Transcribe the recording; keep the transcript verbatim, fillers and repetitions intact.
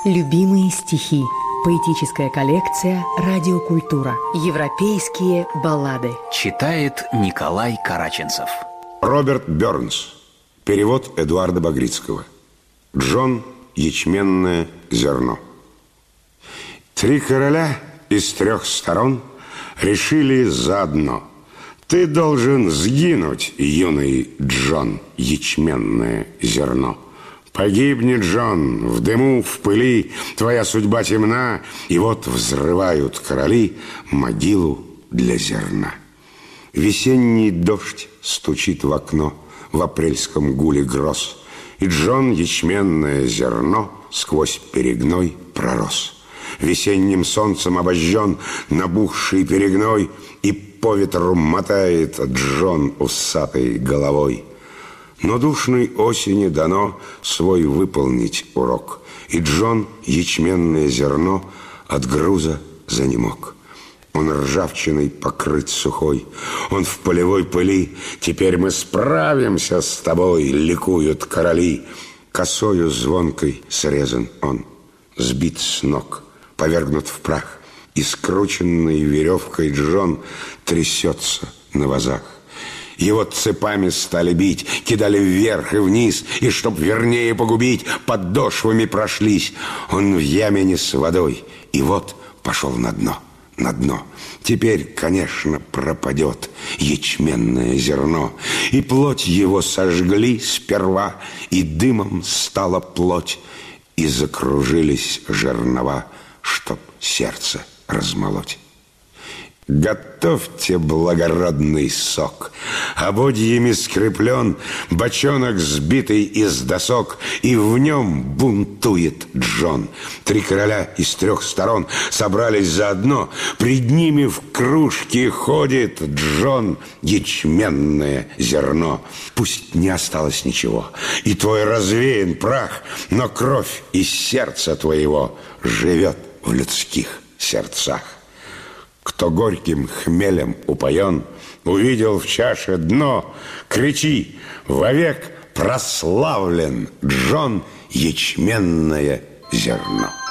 Любимые стихи. Поэтическая коллекция «Радиокультура». Европейские баллады. Читает Николай Караченцев. Роберт Бернс. Перевод Эдуарда Багрицкого. Джон «Ячменное зерно». Три короля из трех сторон решили заодно: ты должен сгинуть, юный Джон Ячменное зерно. Погибнет, Джон, в дыму, в пыли, твоя судьба темна, и вот взрывают короли могилу для зерна. Весенний дождь стучит в окно в апрельском гуле гроз, и Джон ячменное зерно сквозь перегной пророс. Весенним солнцем обожжен набухший перегной, и по ветру мотает Джон усатой головой. Но душной осени дано свой выполнить урок, и Джон ячменное зерно от груза занемог. Он ржавчиной покрыт сухой, он в полевой пыли. Теперь мы справимся с тобой, ликуют короли. Косою звонкой срезан он, сбит с ног, повергнут в прах, и скрученной веревкой Джон трясется на вазах. Его цепами стали бить, кидали вверх и вниз, и, чтоб вернее погубить, подошвами прошлись. Он в яме не с водой, и вот пошел на дно, на дно. Теперь, конечно, пропадет ячменное зерно, и плоть его сожгли сперва, и дымом стала плоть, и закружились жернова, чтоб сердце размолоть. Готовьте благородный сок, ободьями скреплен бочонок, сбитый из досок, и в нем бунтует Джон. Три короля из трех сторон собрались заодно, пред ними в кружке ходит Джон ячменное зерно. Пусть не осталось ничего, и твой развеян прах, но кровь из сердца твоего живет в людских сердцах. Кто горьким хмелем упоен, увидел в чаше дно, кричи: вовек прославлен Джон ячменное зерно.